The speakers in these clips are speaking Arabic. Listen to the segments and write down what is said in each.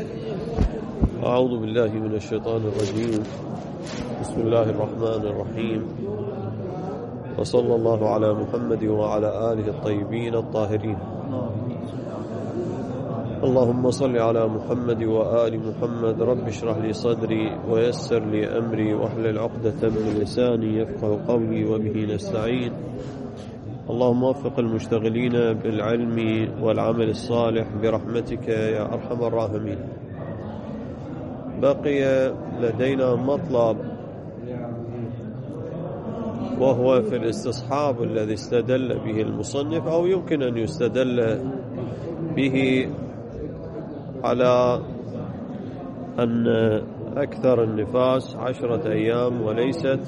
أعوذ بالله من الشيطان الرجيم. بسم الله الرحمن الرحيم، وصلى الله على محمد وعلى آله الطيبين الطاهرين. اللهم صل على محمد وآل محمد. رب اشرح لي صدري ويسر لي أمري واحلل عقدة من لساني يفقه قولي وبه نستعين. اللهم وفق المشتغلين بالعلم والعمل الصالح برحمتك يا أرحم الراحمين. بقي لدينا مطلب، وهو في الاستصحاب الذي استدل به المصنف، أو يمكن أن يستدل به على أن أكثر النفاس 10 أيام وليست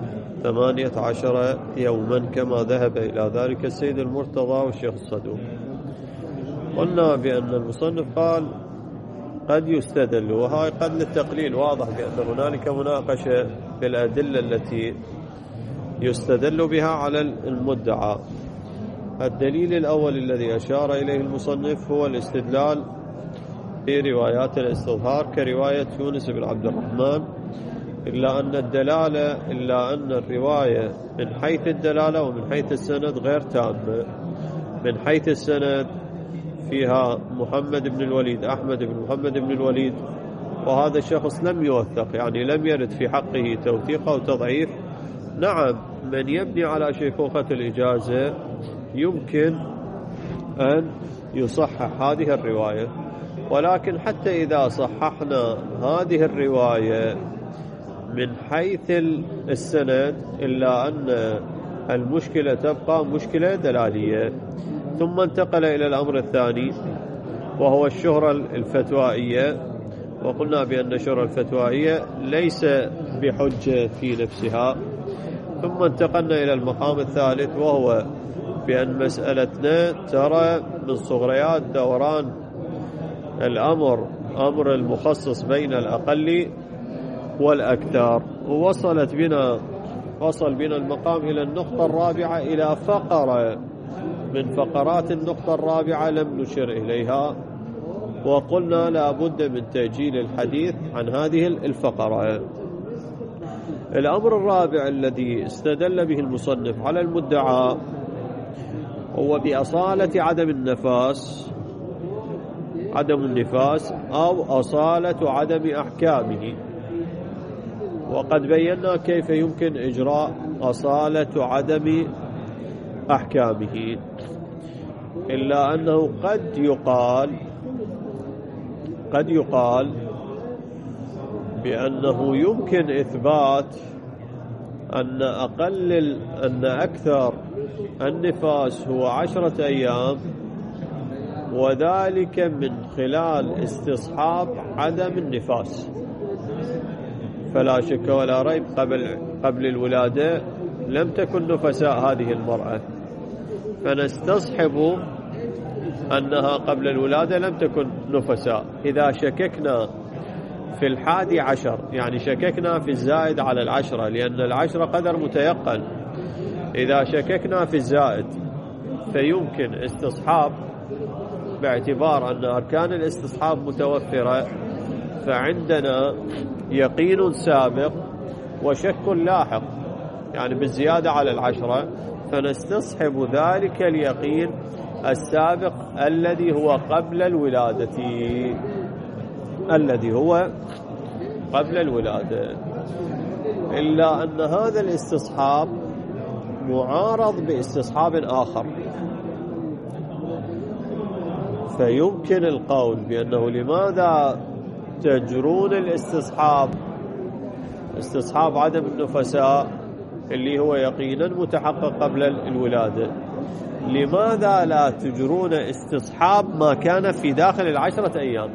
18 يوما كما ذهب إلى ذلك السيد المرتضى والشيخ الصدوق. قلنا بأن المصنف قال قد يستدل، وهي قد للتقليل، واضح بأن هنالك مناقشة في الأدلة التي يستدل بها على المدعى. الدليل الأول الذي أشار إليه المصنف هو الاستدلال في روايات الاستظهار كرواية يونس بن عبد الرحمن، إلا أن الرواية من حيث الدلالة ومن حيث السند غير تامة. من حيث السند فيها محمد بن الوليد، أحمد بن محمد بن الوليد، وهذا الشخص لم يوثق، يعني لم يرد في حقه توثيق أو تضعيف. نعم، من يبني على شيخوخة الإجازة يمكن أن يصحح هذه الرواية، ولكن حتى إذا صححنا هذه الرواية من حيث السند إلا أن المشكلة تبقى مشكلة دلالية. ثم انتقل إلى الأمر الثاني، وهو الشهرة الفتوائية، وقلنا بأن الشهرة الفتوائية ليس بحجة في نفسها. ثم انتقلنا إلى المقام الثالث، وهو بأن مسألتنا ترى من صغريات دوران الأمر أمر المخصص بين الأقل والأكثر. وصل بنا المقام إلى النقطة الرابعة، إلى فقرة من فقرات النقطة الرابعة لم نشر إليها، وقلنا لا بد من تأجيل الحديث عن هذه الفقرة. الأمر الرابع الذي استدل به المصنف على المدعى هو بأصالة عدم النفاس أو أصالة عدم أحكامه. وقد بينا كيف يمكن إجراء أصالة عدم أحكامه، إلا أنه قد يقال بأنه يمكن إثبات أن أكثر النفاس هو 10 أيام، وذلك من خلال استصحاب عدم النفاس. فلا شك ولا ريب قبل الولادة لم تكن نفساء هذه المرأة، فنستصحب أنها قبل الولادة لم تكن نفساء. إذا شككنا في 11، يعني شككنا في الزائد على 10، لأن 10 قدر متيقن. إذا شككنا في الزائد فيمكن استصحاب باعتبار أن أركان الاستصحاب متوفرة، فعندنا يقين سابق وشك لاحق، يعني بالزيادة على 10، فنستصحب ذلك اليقين السابق الذي هو قبل الولادة. إلا أن هذا الاستصحاب معارض باستصحاب آخر، فيمكن القول بأنه لماذا تجرون استصحاب عدم النفساء اللي هو يقينا متحقق قبل الولادة، لماذا لا تجرون استصحاب ما كان في داخل 10 أيام؟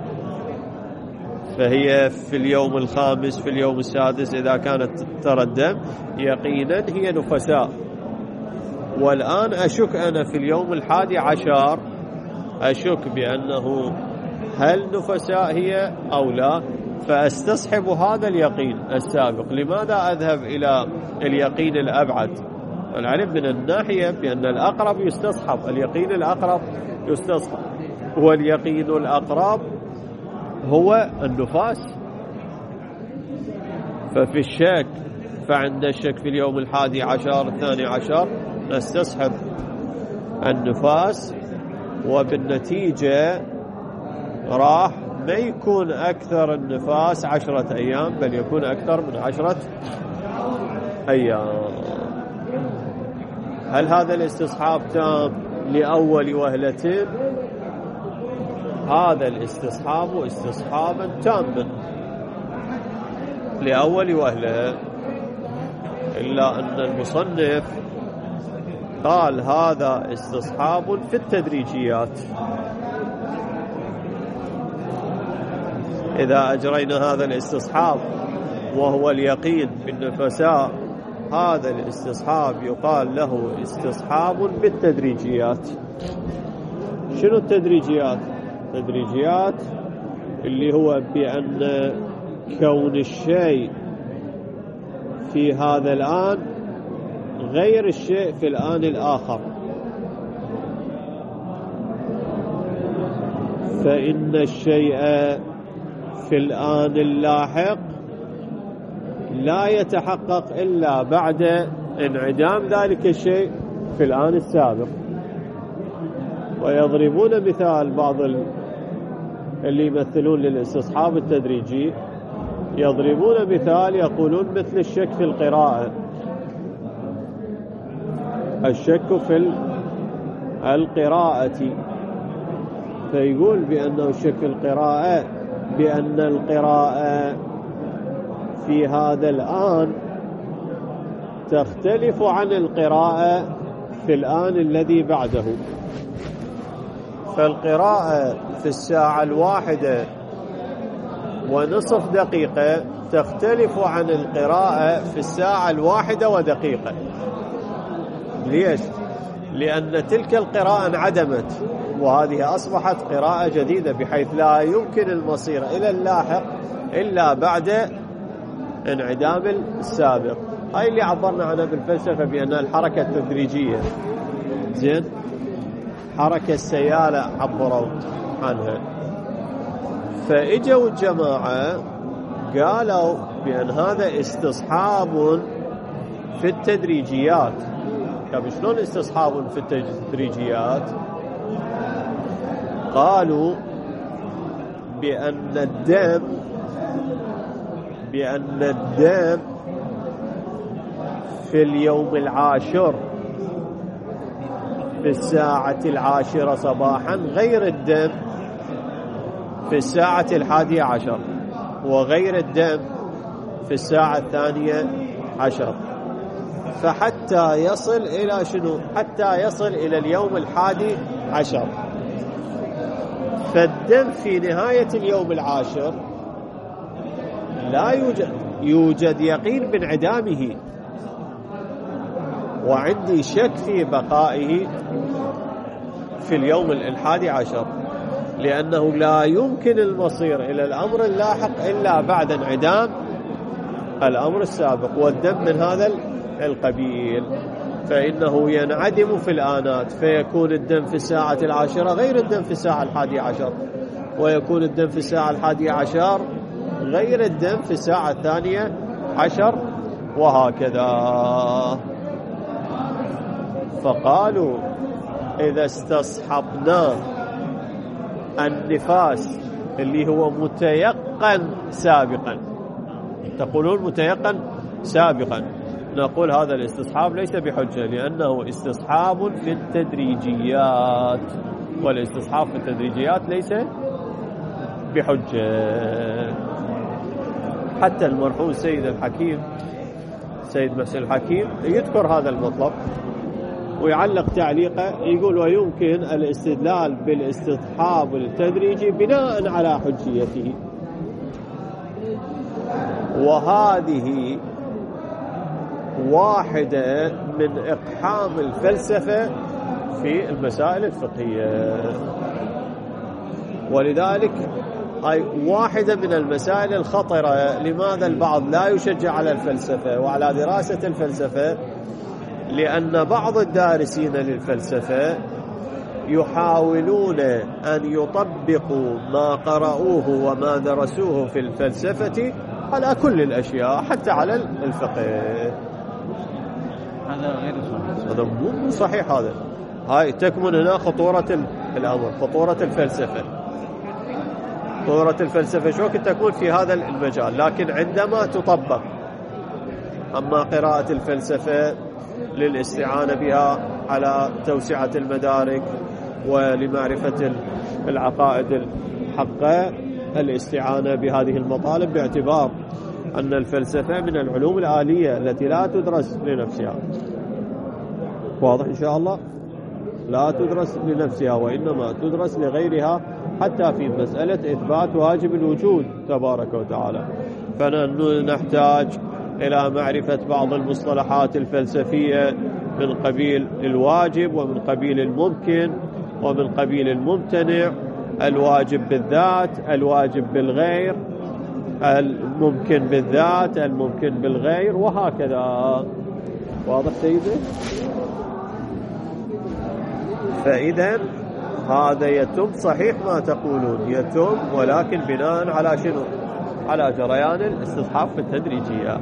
فهي في اليوم الخامس، في اليوم السادس إذا كانت ترى الدم يقينا هي نفساء، والآن أشك أنا في اليوم 11 أشك بأنه هل نفساء هي أو لا، فأستصحب هذا اليقين السابق. لماذا أذهب إلى اليقين الأبعد؟ العلم من الناحية بأن الأقرب يستصحب، اليقين الأقرب يستصحب، واليقين الأقرب هو النفاس. ففي الشك، فعند الشك في اليوم 11 12 نستصحب النفاس، وبالنتيجة راح ما يكون أكثر النفاس 10 أيام، بل يكون أكثر من 10 أيام. هل هذا الاستصحاب تام لأول وهلتين؟ هذا الاستصحاب استصحابا تاما لأول وهلة، إلا أن المصنف قال هذا استصحاب في التدريجيات. إذا أجرينا هذا الاستصحاب وهو اليقين بالنفساء، هذا الاستصحاب يقال له استصحاب بالتدريجيات. شنو التدريجيات؟ التدريجيات اللي هو بأن كون الشيء في هذا الآن غير الشيء في الآن الآخر، فإن الشيء في الآن اللاحق لا يتحقق إلا بعد انعدام ذلك الشيء في الآن السابق. ويضربون مثال بعض اللي يمثلون للاستصحاب التدريجي، يضربون مثال يقولون مثل الشك في القراءة، الشك في القراءة، فيقول بأنه الشك في القراءة بأن القراءة في هذا الآن تختلف عن القراءة في الآن الذي بعده. فالقراءة في الساعة 1:01 تختلف عن القراءة في الساعة 1:01. ليش؟ لأن تلك القراءة انعدمت، وهذه أصبحت قراءة جديدة، بحيث لا يمكن المصير إلى اللاحق إلا بعد انعدام السابق. هاي اللي عبرنا عنها بالفلسفة بأنها الحركة التدريجية. زين، حركة السيالة عبروا عنها. فإجوا الجماعة قالوا بأن هذا استصحاب في التدريجيات. طيب شلون استصحاب في التدريجيات؟ قالوا بأن الدم في اليوم 10 في الساعة 10 صباحا غير الدم في الساعة 11، وغير الدم في الساعة 12. فحتى يصل إلى شنو؟ حتى يصل إلى اليوم 11. فالدم في نهاية اليوم 10 لا يوجد يقين بانعدامه، وعندي شك في بقائه في اليوم 11، لأنه لا يمكن المصير إلى الأمر اللاحق إلا بعد انعدام الأمر السابق. والدم من هذا القبيل، فإنه ينعدم في الآنات، فيكون الدم في الساعة 10 غير الدم في الساعة 11، ويكون الدم في الساعة 11 غير الدم في الساعة 12، وهكذا. فقالوا إذا استصحبنا النفاس اللي هو متيقن سابقا، تقولون متيقن سابقا، نقول هذا الاستصحاب ليس بحجة، لأنه استصحاب في التدريجيات، والاستصحاب في التدريجيات ليس بحجة. حتى المرحوم سيد محسن الحكيم يذكر هذا المطلب ويعلق تعليقه، يقول ويمكن الاستدلال بالاستصحاب التدريجي بناء على حجيته. وهذه واحدة من إقحام الفلسفة في المسائل الفقهية، ولذلك هاي واحدة من المسائل الخطرة. لماذا البعض لا يشجع على الفلسفة وعلى دراسة الفلسفة؟ لأن بعض الدارسين للفلسفة يحاولون أن يطبقوا ما قرأوه وما درسوه في الفلسفة على كل الأشياء حتى على الفقه. هذا غير صحيح، هذا مو صحيح. هاي تكمن هنا خطورة الأمر، خطورة الفلسفة. خطورة الفلسفة شو تكون في هذا المجال، لكن عندما تطبق. أما قراءة الفلسفة للاستعانة بها على توسعة المدارك ولمعرفة العقائد الحقة، الاستعانة بهذه المطالب باعتبار أن الفلسفة من العلوم الآلية التي لا تدرس لنفسها. واضح إن شاء الله؟ لا تدرس لنفسها وإنما تدرس لغيرها، حتى في مسألة إثبات واجب الوجود تبارك وتعالى. فنحن نحتاج إلى معرفة بعض المصطلحات الفلسفية من قبيل الواجب ومن قبيل الممكن ومن قبيل الممتنع، الواجب بالذات، الواجب بالغير، الممكن بالذات، الممكن بالغير، وهكذا. واضح سيدي؟ فإذا هذا يتم صحيح ما تقولون، يتم، ولكن بناء على شنو؟ على جريان الاستصحاب في التدريجيات.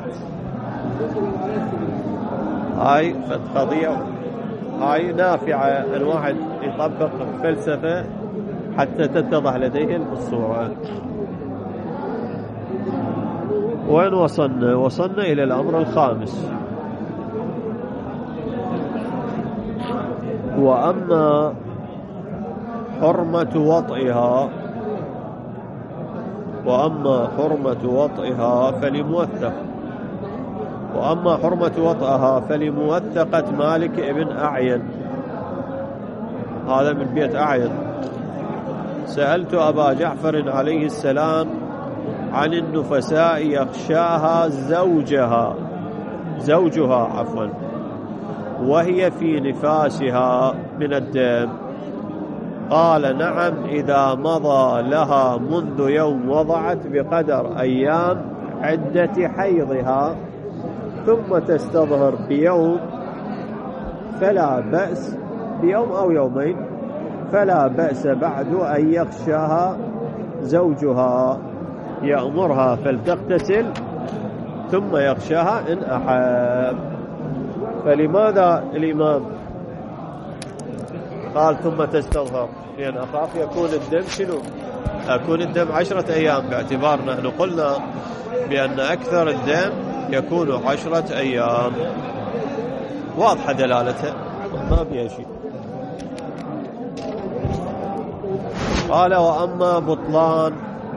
هاي قضية هاي نافعة أن واحد يطبق فلسفة حتى تتضح لديه الصورة. وين وصلنا؟ وصلنا إلى الأمر الخامس. وأما حرمة وطئها فلموثق. وأما حرمة وطئها فلموثقة مالك ابن أعين. هذا من بيت أعين. سألت أبا جعفر عليه السلام عن النفساء يخشاها زوجها وهي في نفاسها من الدم. قال نعم، إذا مضى لها منذ يوم وضعت بقدر أيام عدة حيضها ثم تستظهر بيوم فلا بأس، بيوم أو يومين فلا بأس بعد أن يخشاها زوجها يأمرها فلتغتسل ثم يخشاها إن أحب. فلماذا الإمام قال ثم تستظهر؟ لأن أخاف يكون الدم شنو؟ يكون الدم 10 أيام، باعتبار نحن قلنا بأن أكثر الدم يكون 10 أيام. واضحة دلالتها، ما بيها شيء. قال وأما بطلان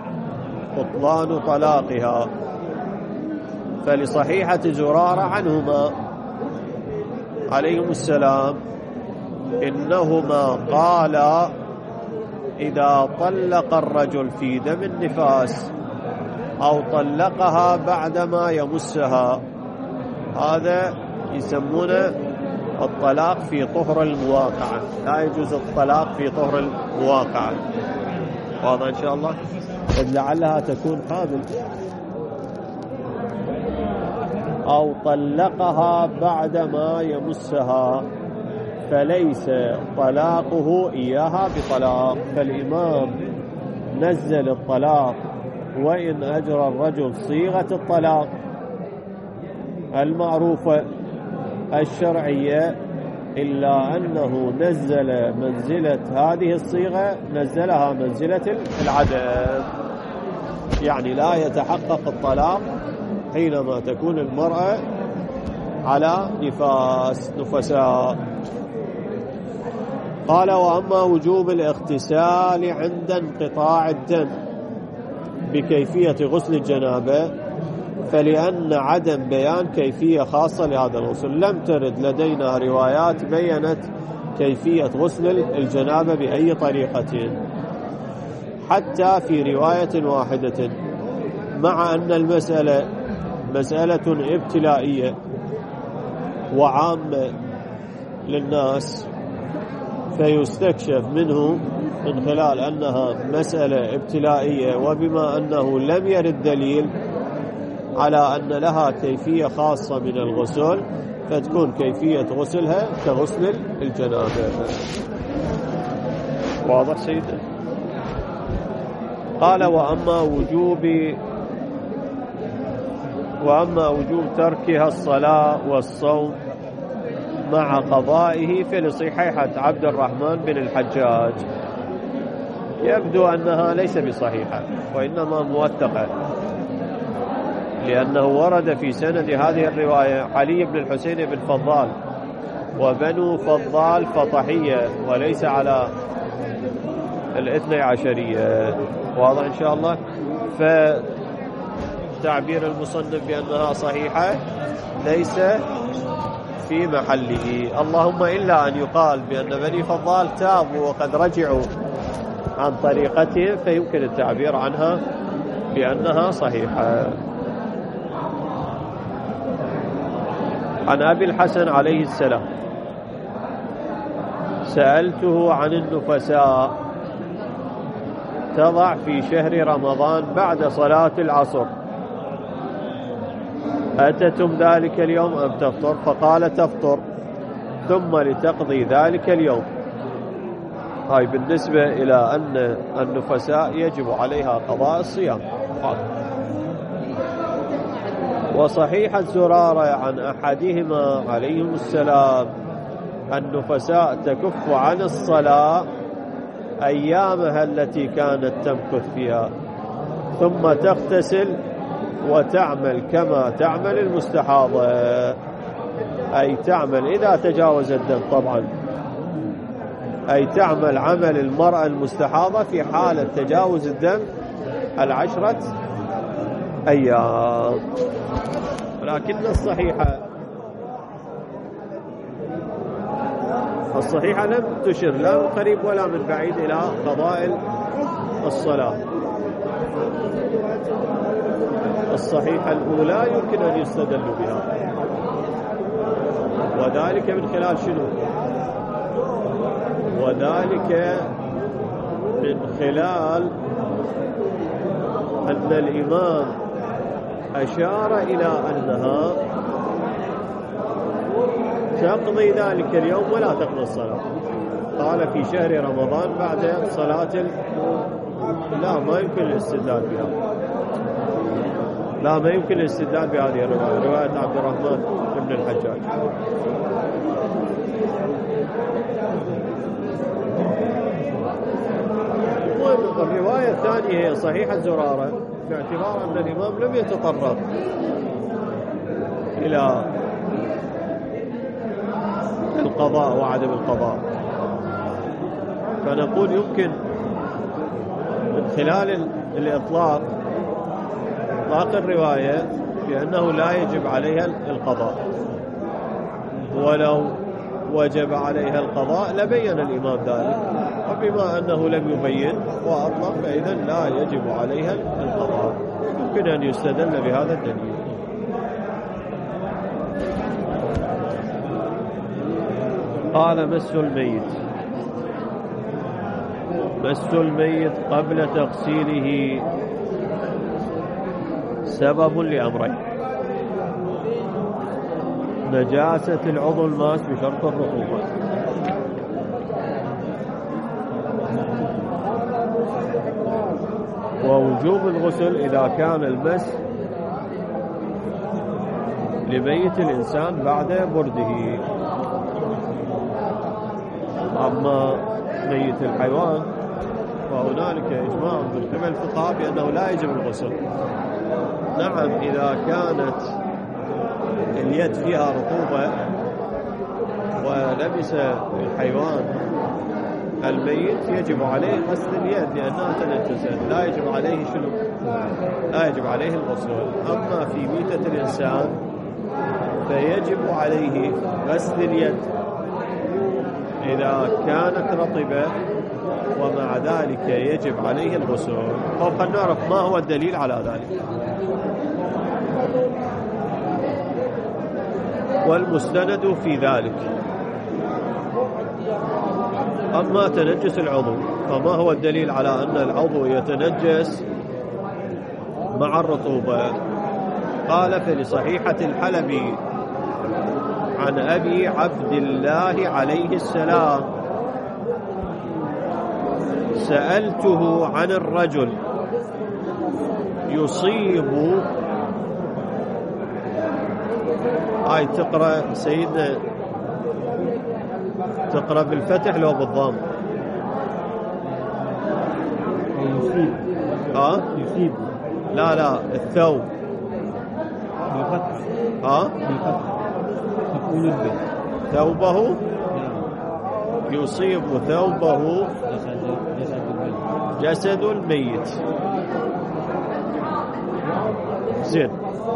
طلاقها فلصحيحة زرارة عنهما عليهم السلام إنهما قالا إذا طلق الرجل في دم النفاس أو طلقها بعدما يمسها، هذا يسمونه الطلاق في طهر المواقعة. لا يجوز الطلاق في طهر المواقعة. واضح إن شاء الله؟ لعلها تكون حامل. أو طلقها بعدما يمسها فليس طلاقه إياها بطلاق. فالإمام نزل الطلاق وإن أجرى الرجل صيغة الطلاق المعروفة الشرعية، إلا أنه نزل منزلة هذه الصيغة، نزلها منزلة العدم. يعني لا يتحقق الطلاق حينما تكون المرأة على نفساء. قال وأما وجوب الاغتسال عند انقطاع الدم بكيفية غسل الجنابة فلأن عدم بيان كيفية خاصة لهذا الغسل. لم ترد لدينا روايات بيّنت كيفية غسل الجنابة بأي طريقة، حتى في رواية واحدة، مع أن المسألة مسألة ابتلائية وعامة للناس، فيستكشف منه من خلال أنها مسألة ابتلائية، وبما أنه لم يرد دليل على أن لها كيفية خاصة من الغسل فتكون كيفية غسلها كغسل الجنابة. واضح سيدنا؟ قال وأما وجوب تركها الصلاة والصوم مع قضائه فلصحيحة عبد الرحمن بن الحجاج، يبدو أنها ليس بصحيحة وإنما موثقة، لأنه ورد في سند هذه الرواية علي بن الحسين بن فضال وبنو فضال فطحية وليس على الاثني عشرية. واضح إن شاء الله؟ فتعبير المصنف بأنها صحيحة ليس في محله، اللهم إلا أن يقال بأن بني فضال تابوا وقد رجعوا عن طريقتهم فيمكن التعبير عنها بأنها صحيحة. عن أبي الحسن عليه السلام: سألته عن النفساء تضع في شهر رمضان بعد صلاة العصر أتتم ذلك اليوم أم تفطر؟ فقال تفطر ثم لتقضي ذلك اليوم. هاي بالنسبة إلى أن النفساء يجب عليها قضاء الصيام. وصحيح الزرارة عن أحدهما عليهم السلام: النفساء تكف عن الصلاة أيامها التي كانت تمكث فيها ثم تغتسل وتعمل كما تعمل المستحاضة، أي تعمل إذا تجاوز الدم طبعا، أي تعمل عمل المرأة المستحاضة في حالة تجاوز الدم 10 أيام. لكن الصحيحة لم تشر لا من قريب ولا من بعيد إلى قضاء الصلاة. الصحيحة الأولى يمكن أن يستدل بها، وذلك من خلال شنو؟ وذلك من خلال أن الإمام أشار إلى أنها تقضي ذلك اليوم ولا تقضي الصلاة. قال في شهر رمضان بعد صلاة لا ما يمكن الاستدلال بها، لا ما يمكن الاستدلال بهذه الرواية، رواية عبد الرحمن بن الحجاج. الرواية الثانية هي صحيحة زرارة، باعتبار أن الإمام لم يتطرق إلى القضاء وعدم القضاء، فنقول يمكن من خلال الإطلاق الرواية بأنه لا يجب عليها القضاء، ولو وجب عليها القضاء لبين الإمام ذلك، وبما أنه لم يبين وأطلق فإذا لا يجب عليها القضاء. يمكن أن يستدل بهذا الدليل. قال مس الميت قبل تغسيله سبب لأمرين: نجاسة العضو الماس بشرط الرطوبة، ووجوب الغسل إذا كان المس لميت الإنسان بعد برده. أما ميت الحيوان فهنالك إجماع من قبل الفقهاء بأنه لا يجب الغسل. نعم إذا كانت اليد فيها رطوبة ولبس الحيوان الميت يجب عليه غسل اليد لأنها تنجست، لا يجب عليه شنو؟ لا يجب عليه الغسل. أما في ميتة الإنسان فيجب عليه غسل اليد إذا كانت رطبة، ومع ذلك يجب عليه الغسل. فوق نعرف ما هو الدليل على ذلك. والمستند في ذلك: أما تنجس العضو فما هو الدليل على أن العضو يتنجس مع الرطوبة؟ قال: فلصحيحة الحلبي عن أبي عبد الله عليه السلام سألته عن الرجل يصيب. هاي تقرأ سيدنا، تقرأ بالفتح لو بالضم؟ يصيب. يصيب. لا الثوب بالفتح. بالفتح تقول البيت ثوبه. يصيب ثوبه جسد الميت. زين.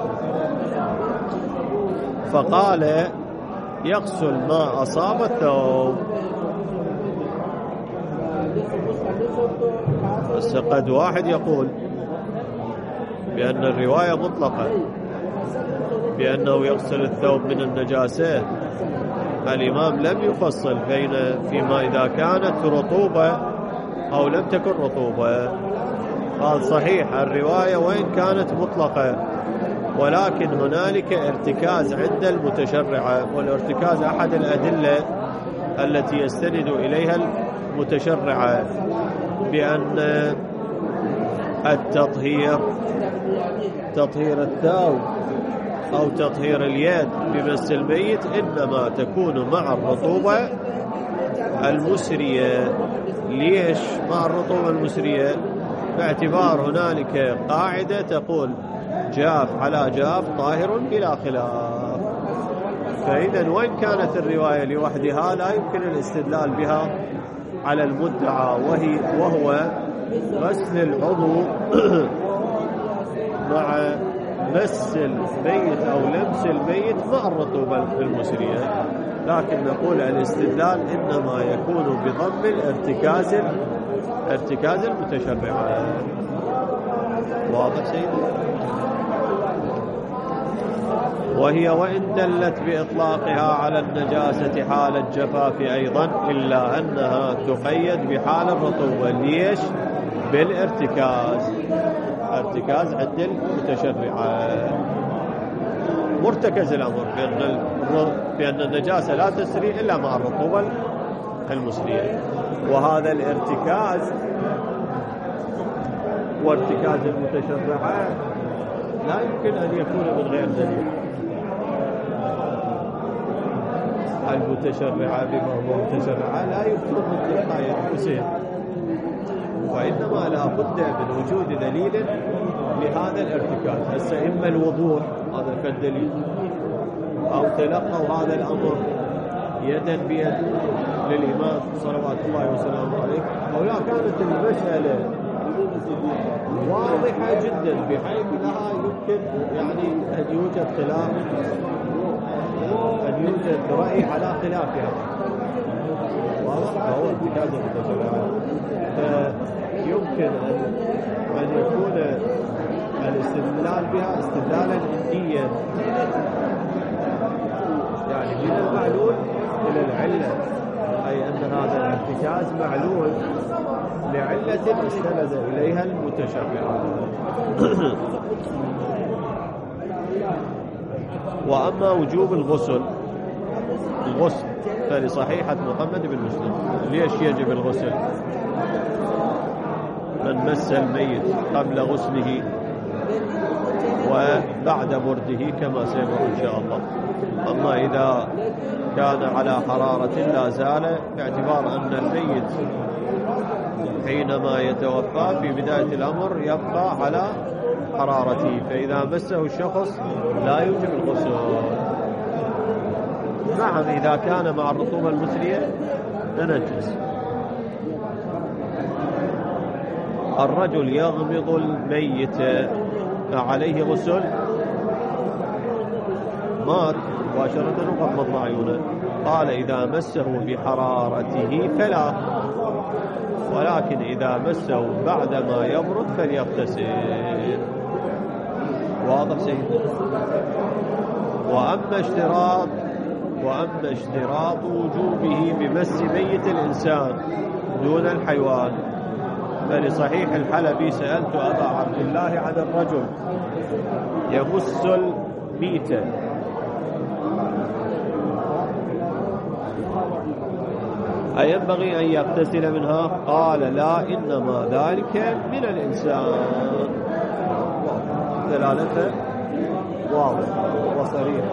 فقال يغسل ما أصاب الثوب. بس قد واحد يقول بأن الرواية مطلقة بأنه يغسل الثوب من النجاسة. الإمام لم يفصل بين فيما إذا كانت رطوبة أو لم تكن رطوبة. قال صحيح الرواية وإن كانت مطلقة، ولكن هنالك ارتكاز عند المتشرع، والارتكاز أحد الأدلة التي يستند إليها المتشرع بأن التطهير، تطهير الثوب أو تطهير اليد بمس الميت إنما تكون مع الرطوبة المسرية. ليش مع الرطوبة المسرية؟ باعتبار هنالك قاعدة تقول جاف على جاف طاهر بلا خلاف. فإذا وإن كانت الرواية لوحدها لا يمكن الاستدلال بها على المدعى وهو غسل العضو مع مس الميت أو لمس الميت مع الرطوبة المسرية. لكن نقول الاستدلال إنما يكون بضم ارتكاز المتشرع. واضح سيدي؟ وهي وإن دلت بإطلاقها على النجاسة حال الجفاف أيضا، إلا أنها تقيد بحال الرطوبة. ليش؟ بالارتكاز. ارتكاز عند المتشرع مرتكز الأمر بأن النجاسة لا تسري إلا مع الرطوبة المسرية. وهذا الارتكاز وارتكاز المتشرع لا يمكن أن يكون من غير دليل. المتشرع بما هو متشرع لا يمكن من تلقاء أنفسهم، وإنما لا بد من وجود دليل لهذا الارتكاز. هسه إما الوضوح هذا كالدليل، أو تلقوا هذا الأمر يدا بيد للإمام صلوات الله وسلامه عليه، أو لا كانت المسألة واضحة جدا بحيث لها يمكن يعني أن يوجد خلاف، أن يوجد رأي على خلافها. واضح؟ فهو ارتكاز المتشرع. فيمكن أن يكون الاستدلال بها استدلالا ديا، يعني من المعلول إلى العلة، أي أن هذا الارتكاز معلول لعلة استند إليها المتشرع. وأما وجوب الغسل فلصحيحة محمد بن مسلم. ليش يجب الغسل؟ من مس الميت قبل غسله وبعد برده كما سيمر إن شاء الله. أما إذا كان على حرارة لا زال، باعتبار أن الميت حينما يتوفى في بداية الأمر يبقى على حرارته، فإذا مسه الشخص لا يوجب الغسل. نعم إذا كان مع الرطوبة المسرية تنجس. الرجل يغمض الميت عليه غسل؟ مات مباشرة وغمض عيونه. قال إذا مسه بحرارته فلا، ولكن إذا مسه بعدما يبرد فليغتسل. واضح سيدي؟ وأما اشتراط وجوبه بمس ميت الإنسان دون الحيوان، فلصحيح الحلبي سألت أبا عبد الله عن الرجل يمس أينبغي أن يغتسل منها؟ قال لا، إنما ذلك من الإنسان. دلالته واضحة وصريحة،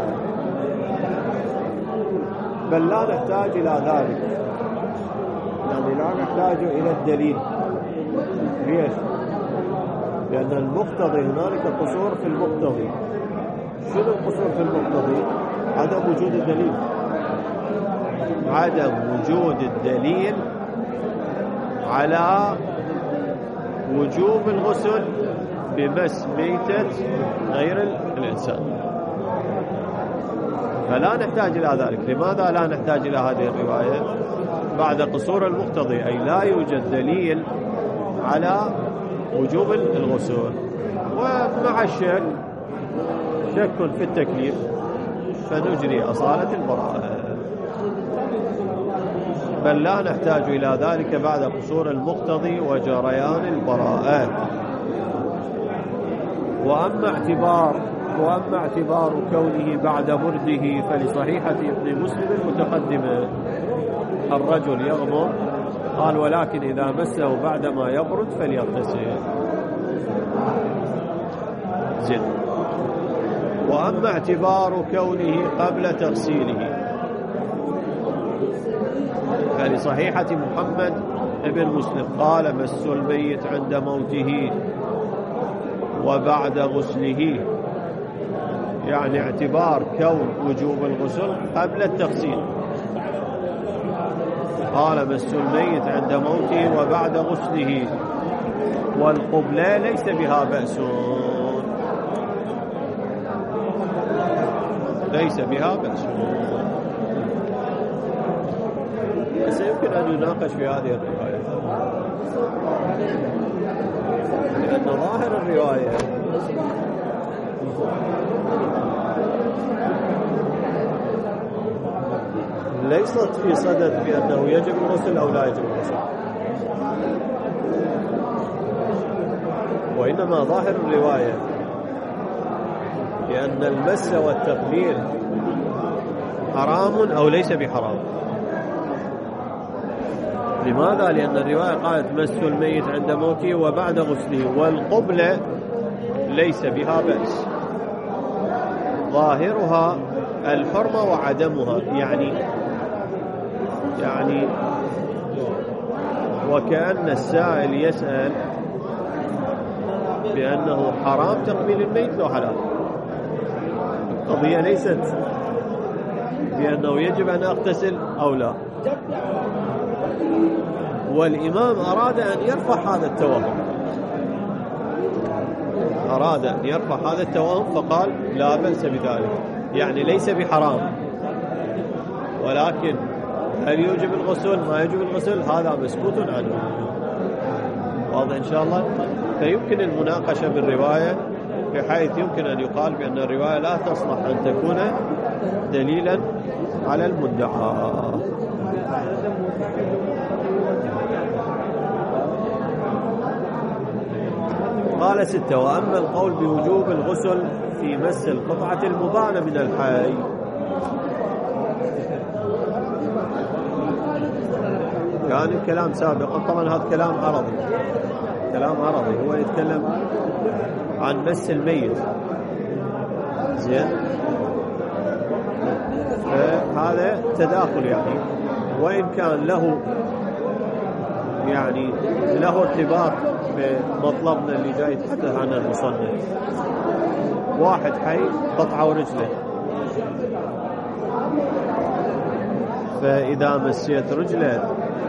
بل لا نحتاج إلى ذلك، يعني لا نحتاج إلى الدليل. ليش؟ لأن المقتضي هنالك قصور في المقتضي. شنو القصور في المقتضي؟ عدم وجود الدليل، عدم وجود الدليل على وجوب الغسل بمس ميتة غير الإنسان، فلا نحتاج إلى ذلك. لماذا لا نحتاج إلى هذه الرواية؟ بعد قصور المقتضي، أي لا يوجد دليل على وجوب الغسل. ومع الشك في التكليف فنجري أصالة البراءة، بل لا نحتاج إلى ذلك بعد قصور المقتضي وجريان البراءة. وأما اعتبار كونه بعد برده فلصحيحة ابن مسلم المتقدمة الرجل يغمر، قال ولكن إذا مسه بعدما يبرد فليغتسل. زين. وأما اعتبار كونه قبل تغسيله فلصحيحة محمد ابن مسلم قال مس الميت عند موته وبعد غسله، يعني اعتبار كون وجوب الغسل قبل التغسيل. قال مس الميت عند موته وبعد غسله، والقبلة ليس بها بأس، ليس بها بأس. بس يمكن أن يناقش في هذه الرواية، لأن ظاهر الرواية ليست في صدد بأنه يجب الغسل أو لا يجب الغسل، وإنما ظاهر الرواية بأن المس والتقبيل حرام أو ليس بحرام. لماذا؟ لأن الرواية قالت مس الميت عند موته وبعد غسله، والقبلة ليس بها بأس، ظاهرها الحرمة وعدمها، يعني وكأن السائل يسأل بأنه حرام تقبيل الميت لو حلال. القضية ليست بأنه يجب أن أغتسل أو لا. والإمام أراد أن يرفع هذا التوهم، فقال لا بأس بذلك، يعني ليس بحرام، ولكن هل يوجب الغسل ما يوجب الغسل هذا مسكوت عنه. واضح إن شاء الله. فيمكن المناقشة بالرواية بحيث يمكن أن يقال بأن الرواية لا تصلح أن تكون دليلا على المدعى. قال 6. وأما القول بوجوب الغسل في مس القطعة المبانة من الحي، كان الكلام سابقا، طبعا هذا كلام عرضي، هو يتكلم عن مس الميت. زين، فهذا تداخل، يعني وإن كان له ارتباط بمطلبنا اللي جاي يتحدث عنه المصنف. واحد حي قطعه ورجله، فإذا مسيت رجله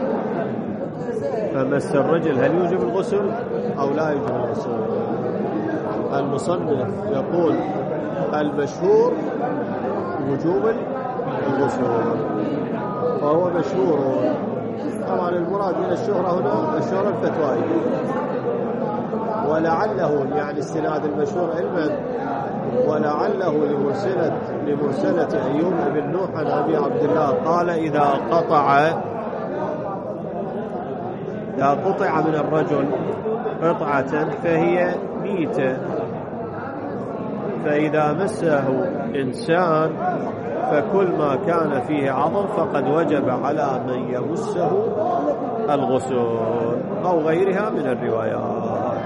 فمس الرجل هل يوجب الغسل أو لا يوجب الغسل؟ المصنف يقول المشهور وجوب الغسل، فهو مشهور. طبعا المراد من الشهرة هنا الشهرة الفتوائية، ولعله يعني استناد المشهور علما، ولعله لمرسلة أيوب بن نوح عن أبي عبد الله قال إذا قطع من الرجل قطعة فهي ميتة، فإذا مسه إنسان فكل ما كان فيه عظم فقد وجب على من يمسه الغسل أو غيرها من الروايات،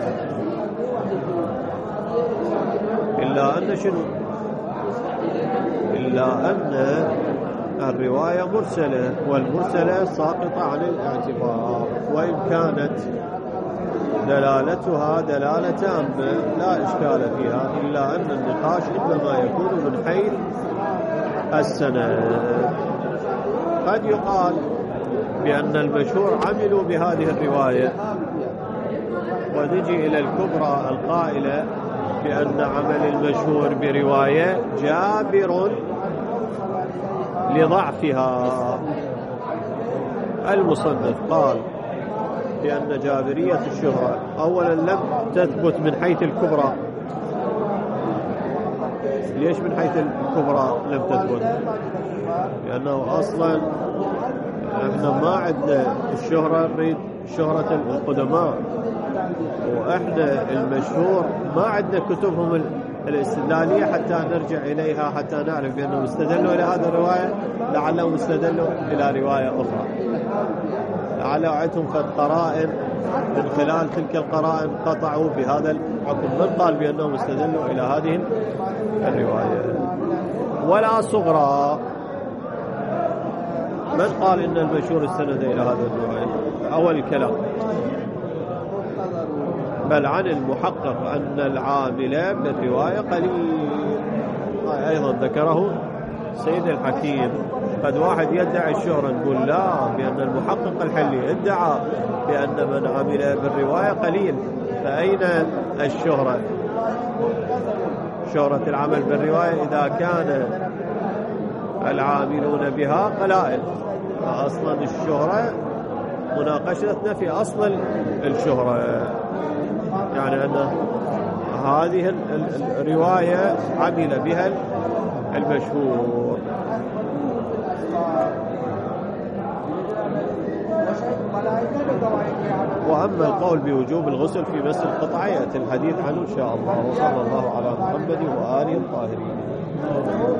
إلا أن الرواية مرسلة، والمرسلة ساقطة عن الاعتبار، وإن كانت دلالتها دلالة عامة لا إشكال فيها، إلا أن النقاش إنما يكون من حيث السند. قد يقال بأن المشهور عملوا بهذه الرواية، ونجي إلى الكبرى القائلة بأن عمل المشهور برواية جابر لضعفها. المصنف قال بأن جابرية الشهرة أولا لم تثبت من حيث الكبرى. ليش من حيث الكبرى لم تثبت؟ لأنه أصلا احنا ما عندنا الشهرة، نريد شهرة القدماء، وإحنا المشهور ما عندنا كتبهم الاستدلالية حتى نرجع إليها حتى نعرف بأنهم استدلوا إلى هذه الرواية، لعلهم استدلوا إلى رواية أخرى، لعل عندهم قرائن، من خلال تلك القرائن قطعوا بهذا الحكم. من قال بأنهم استدلوا إلى هذه الرواية؟ ولا صغرى. من قال إن المشهور استند إلى هذه الرواية؟ أول الكلام، بل عن المحقق أن العامل بالرواية قليل. أيضا ذكره سيد الحكيم. قد واحد يدعي الشهرة، نقول لا، بأن المحقق الحلي ادعى بأن من عمل بالرواية قليل، فأين الشهرة؟ شهرة العمل بالرواية إذا كان العاملون بها قلائل، فأصلا الشهرة مناقشتنا في أصل الشهرة، يعني أن هذه الرواية عمل بها المشهور. وأما القول بوجوب الغسل في مس القطع يأتي الحديث عنه إن شاء الله. وصلى الله على محمد وآله الطاهرين.